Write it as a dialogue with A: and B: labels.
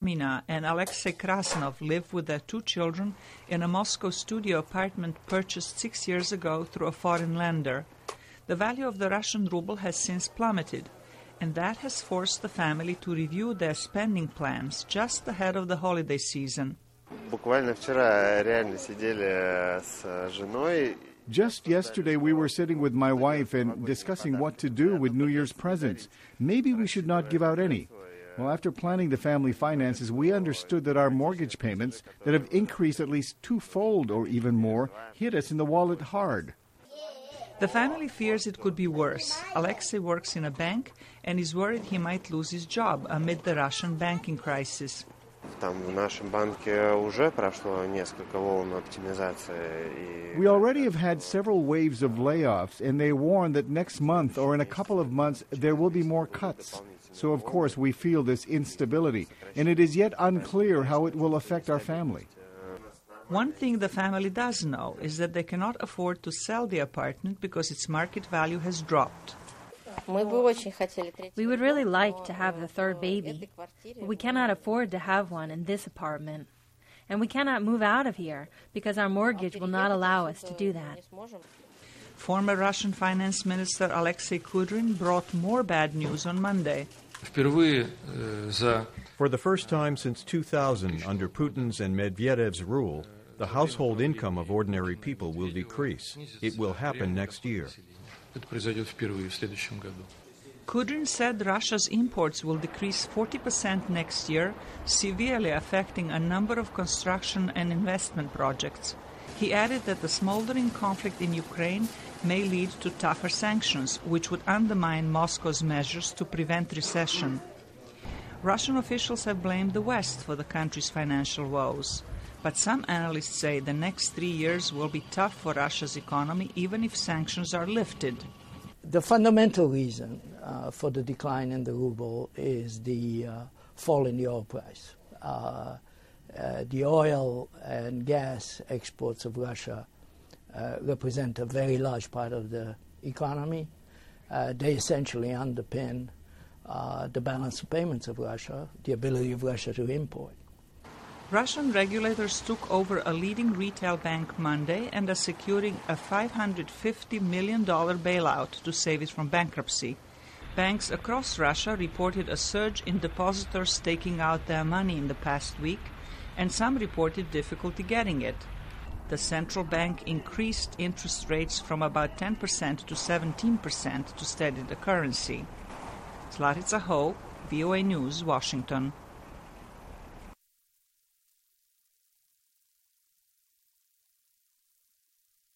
A: Mina and Alexei Krasnov live with their 2 children in a Moscow studio apartment purchased 6 years ago through a foreign lender. The value of the Russian ruble has since plummeted, and that has forced the family to review their spending plans just ahead of the holiday season.
B: Just yesterday we were sitting with my wife and discussing what to do with New Year's presents. Maybe we should not give out any. Well, after planning the family finances, we understood that our mortgage payments, that have increased at least 2-fold or even more, hit us in the wallet hard.
A: The family fears it could be worse. Alexei works in a bank and is worried he might lose his job amid the Russian banking crisis.
B: We already have had several waves of layoffs, and they warn that next month or in a couple of months there will be more cuts. So, of course, we feel this instability, and it is yet unclear how it will affect our family.
A: One thing the family does know is that they cannot afford to sell the apartment because its market value has dropped.
C: We would really like to have the 3rd baby, but we cannot afford to have one in this apartment. And we cannot move out of here because our mortgage will not allow us to do that.
A: Former Russian Finance Minister Alexei Kudrin brought more bad news on Monday.
D: For the first time since 2000, under Putin's and Medvedev's rule, the household income of ordinary people will decrease. It will happen next year.
A: Kudrin said Russia's imports will decrease 40% next year, severely affecting a number of construction and investment projects. He added that the smoldering conflict in Ukraine may lead to tougher sanctions, which would undermine Moscow's measures to prevent recession. Russian officials have blamed the West for the country's financial woes. But some analysts say the next 3 years will be tough for Russia's economy, even if sanctions are lifted.
E: The fundamental reason for the decline in the ruble is the fall in the oil price. The oil and gas exports of Russia represent a very large part of the economy. They essentially underpin the balance of payments of Russia, the ability of Russia to import.
A: Russian regulators took over a leading retail bank Monday and are securing a $550 million bailout to save it from bankruptcy. Banks across Russia reported a surge in depositors taking out their money in the past week, and some reported difficulty getting it. The central bank increased interest rates from about 10% to 17% to steady the currency. Zlatica Ho, VOA News, Washington.